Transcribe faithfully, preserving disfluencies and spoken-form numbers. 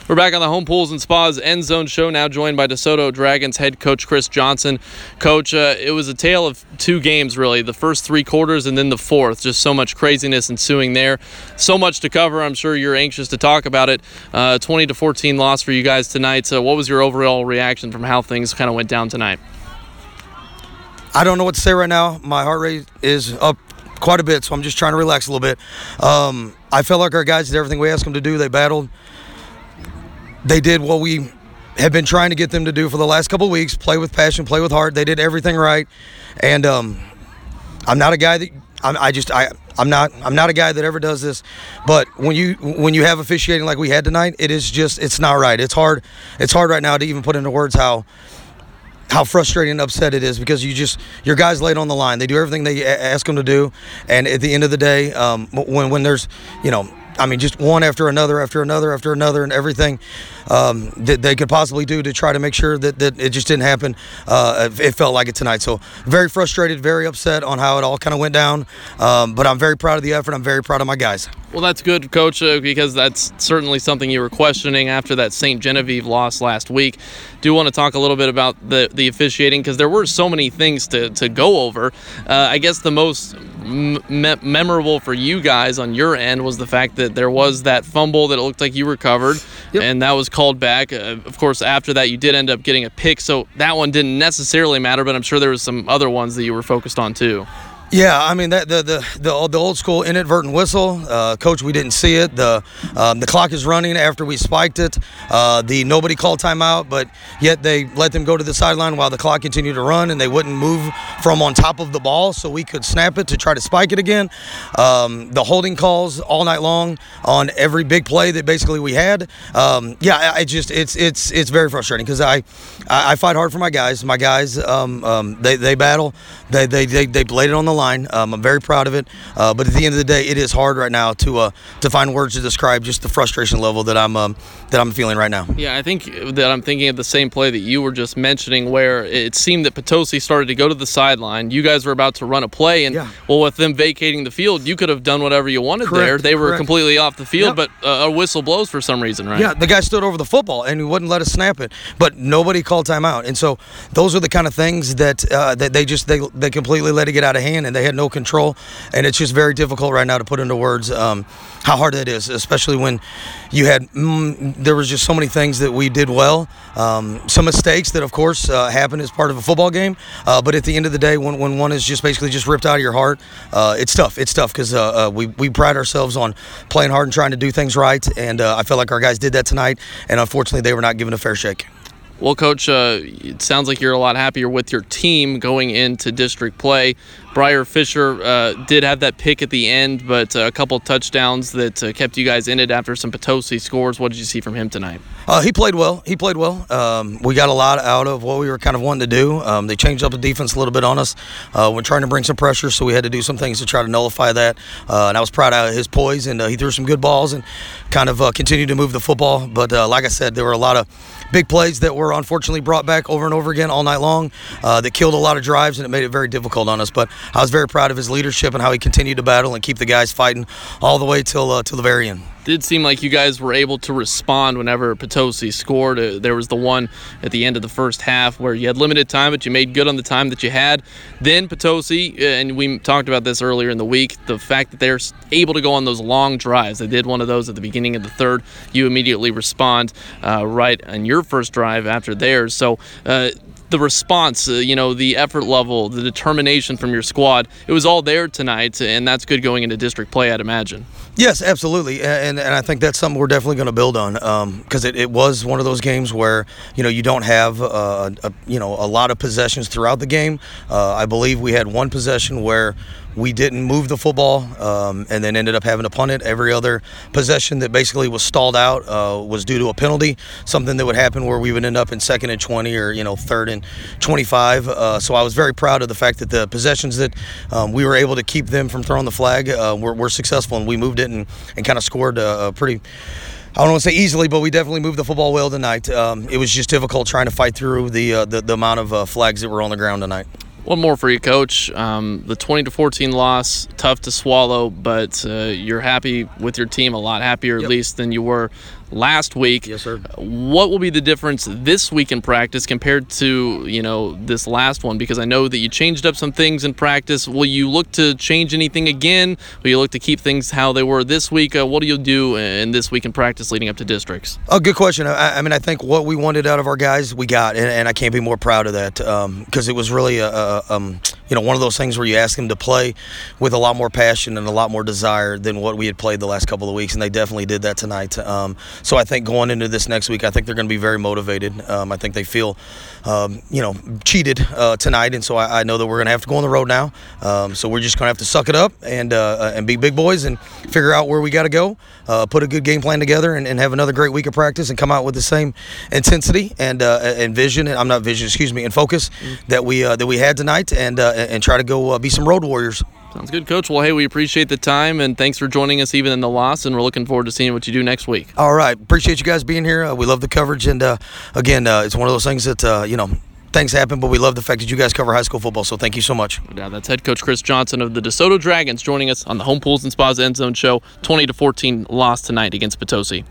We're back on the Home Pools and Spas End Zone Show, now joined by DeSoto Dragons head coach Chris Johnson. Coach, uh, it was a tale of two games, really, the first three quarters and then the fourth. Just so much craziness ensuing there. So much to cover. I'm sure you're anxious to talk about it. Uh, twenty to fourteen loss for you guys tonight. So what was your overall reaction from how things kind of went down tonight? I don't know what to say right now. My heart rate is up quite a bit, so I'm just trying to relax a little bit. Um, I felt like our guys did everything we asked them to do. They battled. They did what we have been trying to get them to do for the last couple of weeks, play with passion, play with heart. They did everything right. And um, I'm not a guy that I'm, I just I I'm not I'm not a guy that ever does this. But when you when you have officiating like we had tonight, it is just it's not right. It's hard. It's hard right now to even put into words how how frustrating and upset it is, because you just your guys laid on the line. They do everything they ask them to do, and at the end of the day, um, when when there's you know. I mean, just one after another, after another, after another, and everything um, that they could possibly do to try to make sure that, that it just didn't happen. Uh, it felt like it tonight. So very frustrated, very upset on how it all kind of went down. Um, but I'm very proud of the effort. I'm very proud of my guys. Well, that's good, Coach, uh, because that's certainly something you were questioning after that Saint Genevieve loss last week. Do want to talk a little bit about the, the officiating, because there were so many things to, to go over. Uh, I guess the most me- memorable for you guys on your end was the fact that there was that fumble that it looked like you recovered, yep. and that was called back. Uh, of course, after that, you did end up getting a pick, so that one didn't necessarily matter, but I'm sure there was some other ones that you were focused on too. Yeah, I mean that the the the, the old school inadvertent whistle, uh, Coach. We didn't see it. The um, the clock is running after we spiked it. Uh, the nobody called timeout, but yet they let them go to the sideline while the clock continued to run, and they wouldn't move from on top of the ball so we could snap it to try to spike it again. Um, the holding calls all night long on every big play that basically we had. Um, yeah, I, I just it's it's it's very frustrating, because I, I I fight hard for my guys. My guys, um, um, they they battle. They they they they laid it on the line. Um, I'm very proud of it, uh, but at the end of the day, it is hard right now to uh, to find words to describe just the frustration level that I'm um, that I'm feeling right now. Yeah, I think that I'm thinking of the same play that you were just mentioning, where it seemed that Potosi started to go to the sideline. You guys were about to run a play, and yeah. well, with them vacating the field, you could have done whatever you wanted. Correct, there. They were correct. completely off the field, Yep. but uh, a whistle blows for some reason, right? Yeah, the guy stood over the football and he wouldn't let us snap it, but nobody called timeout. And so those are the kind of things that uh, that they just they they completely let it get out of hand, and they had no control. And it's just very difficult right now to put into words um, how hard it is, especially when you had mm, there was just so many things that we did well, um, some mistakes that of course uh, happen as part of a football game. Uh, but at the end of the day, when, when one is just basically just ripped out of your heart, uh, it's tough. It's tough because uh, uh, we we pride ourselves on playing hard and trying to do things right. And uh, I feel like our guys did that tonight, and unfortunately, they were not given a fair shake. Well, Coach, uh, it sounds like you're a lot happier with your team going into district play. Briar Fisher uh, did have that pick at the end, but uh, a couple touchdowns that uh, kept you guys in it after some Potosi scores. What did you see from him tonight? Uh, he played well. He played well. Um, we got a lot out of what we were kind of wanting to do. Um, they changed up the defense a little bit on us. Uh, we're trying to bring some pressure, so we had to do some things to try to nullify that. Uh, and I was proud of his poise, and uh, he threw some good balls and kind of uh, continued to move the football. But uh, like I said, there were a lot of big plays that were unfortunately brought back over and over again all night long uh, that killed a lot of drives, and it made it very difficult on us. But I was very proud of his leadership and how he continued to battle and keep the guys fighting all the way till uh, till the very end. Did seem like you guys were able to respond whenever Potosi scored. Uh, there was the one at the end of the first half where you had limited time, but you made good on the time that you had. Then Potosi, uh, and we talked about this earlier in the week, the fact that they're able to go on those long drives. They did one of those at the beginning of the third. You immediately respond uh, right on your first drive after theirs. So uh, the response, uh, you know, the effort level, the determination from your squad, it was all there tonight, and that's good going into district play, I'd imagine. Yes, absolutely, and and I think that's something we're definitely going to build on, because um, it, it was one of those games where you know you don't have uh, a, you know a lot of possessions throughout the game. Uh, I believe we had one possession where we didn't move the football, um, and then ended up having to punt it. Every other possession that basically was stalled out uh, was due to a penalty, something that would happen where we would end up in second and twenty or you know third and twenty-five. Uh, so I was very proud of the fact that the possessions that um, we were able to keep them from throwing the flag uh, were, were successful, and we moved it and, and kind of scored a, a pretty, I don't want to say easily, but we definitely moved the football well tonight. Um, it was just difficult trying to fight through the uh, the, the amount of uh, flags that were on the ground tonight. One more for you, Coach. Um, the twenty to fourteen loss, tough to swallow, but uh, you're happy with your team, a lot happier at Yep. least than you were last week. Yes, sir. What will be the difference this week in practice compared to, you know, this last one? Because I know that you changed up some things in practice. Will you look to change anything again? Will you look to keep things how they were this week? Uh, what do you do in this week in practice leading up to districts? A good question. I, I mean, I think what we wanted out of our guys, we got, and, and I can't be more proud of that, because um, it was really a, a um, you know, one of those things where you ask them to play with a lot more passion and a lot more desire than what we had played the last couple of weeks, and they definitely did that tonight. Um, so I think going into this next week, I think they're going to be very motivated. Um, I think they feel, um, you know, cheated uh, tonight, and so I, I know that we're going to have to go on the road now. Um, so we're just going to have to suck it up and uh, and be big boys and figure out where we got to go, uh, put a good game plan together, and, and have another great week of practice and come out with the same intensity and uh, and vision. I'm not vision, excuse me, and focus mm-hmm. that we uh, that we had tonight, and uh, and try to go uh, be some road warriors. Sounds good, Coach. Well, hey, we appreciate the time, and thanks for joining us even in the loss, and we're looking forward to seeing what you do next week. All right. Appreciate you guys being here. Uh, we love the coverage, and, uh, again, uh, it's one of those things that, uh, you know, things happen, but we love the fact that you guys cover high school football, so thank you so much. Yeah, that's head coach Chris Johnson of the DeSoto Dragons joining us on the Home Pools and Spas End Zone Show. twenty to fourteen loss tonight against Potosi.